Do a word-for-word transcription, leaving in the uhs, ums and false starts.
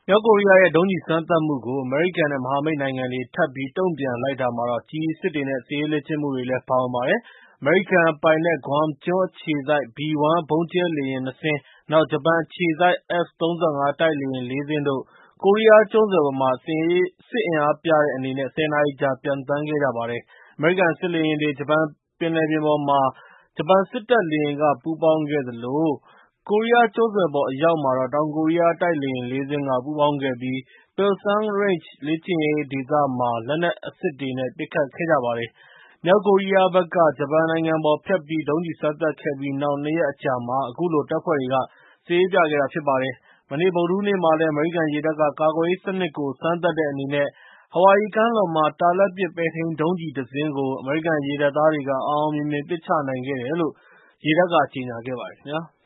မြောက်ကိုရီးယားရဲ့ ဒုံးကျည်စမ်းသပ်မှုကို အမေရိကန်နဲ့ မဟာမိတ်နိုင်ငံတွေ ထပ်ပြီးတုံ့ပြန်လိုက်တာမှာတော့ ကျည်အစစ်တွေနဲ့ စစ်ရေးလေ့ကျင့်မှုတွေလည်း ပါဝင်ပါတယ်။ အမေရိကန်ပိုင်နက် Guam ကျွန်းအခြေစိုက် ဘီ ဝန်း ဗုံးကျဲလေယာဉ် နှစ် စင်း၊ နောက် ဂျပန်အခြေစိုက် အက်ဖ် သုံး၅ တိုက်လေယာဉ် လေး စင်းတို့ ကိုရီးယားကျွန်းဆွယ်ပေါ်မှာ စစ်အင်အားပြတဲ့အနေနဲ့ ၁၀ နာရီကြာ ပျံသန်းခဲ့ကြပါတယ်။ အမေရိကန်စစ်လေယာဉ်တွေ ဂျပန်ပင်လယ်ပြင်ပေါ်မှာ ဂျပန်စစ်တပ်လေယာဉ်က ပူးပေါင်းခဲ့သလို ကိုရီးယားကျွန်းဆွယ်ပေါ်အရောက်မှာတော့ တောင်ကိုရီးယားတိုက်လေယာဉ် လေး စင်းက ပူးပေါင်းခဲ့ပြီး Pilsan Range လေ့ကျင့်ရေးဒေသမှာ လက်နက်အစစ်တွေနဲ့ ပစ်ခတ်ခဲ့ကြပါတယ်။ မြောက်ကိုရီးယားဘက်က ဂျပန်နိုင်ငံပေါ်ဖြတ်ပြီး ဒုံးကျည်စမ်းသပ်ခဲ့ပြီးနောက် နှစ်ရက်အကြာမှာ အခုလို တပ်ဖွဲ့တွေက စစ်ရေးပြခဲ့တာဖြစ်ပါတယ်။ မနေ့ ဗုဒ္ဓဟူးနေ့မှာလည်း အမေရိကန်ရေတပ်က ကာကွယ်ရေးစနစ်ကို စမ်းသပ်တဲ့အနေနဲ့ ဟာဝိုင်အီကမ်းလွန်မှာ တာလတ်ပစ် ပဲ့ထိန်းဒုံးကျည်တစင်းကို အမေရိကန်ရေတပ်သားတွေက အောင်အောင်မြင်မြင် ပစ်ချနိုင်ခဲ့တယ်လို့ ရေတပ်က ကြေညာခဲ့ပါတယ်ခင်ဗျာ။